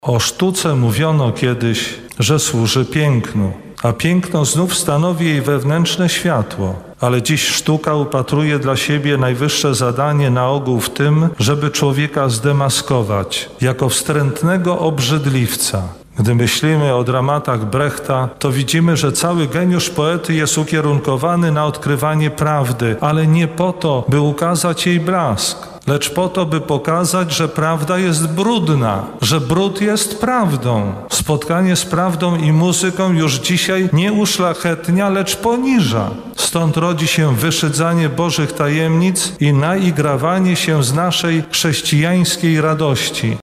O sztuce mówiono kiedyś, że służy pięknu, a piękno znów stanowi jej wewnętrzne światło. Ale dziś sztuka upatruje dla siebie najwyższe zadanie na ogół w tym, żeby człowieka zdemaskować jako wstrętnego obrzydliwca. Gdy myślimy o dramatach Brechta, to widzimy, że cały geniusz poety jest ukierunkowany na odkrywanie prawdy, ale nie po to, by ukazać jej blask, lecz po to, by pokazać, że prawda jest brudna, że brud jest prawdą. Spotkanie z prawdą i muzyką już dzisiaj nie uszlachetnia, lecz poniża. Stąd rodzi się wyszydzanie Bożych tajemnic i naigrawanie się z naszej chrześcijańskiej radości.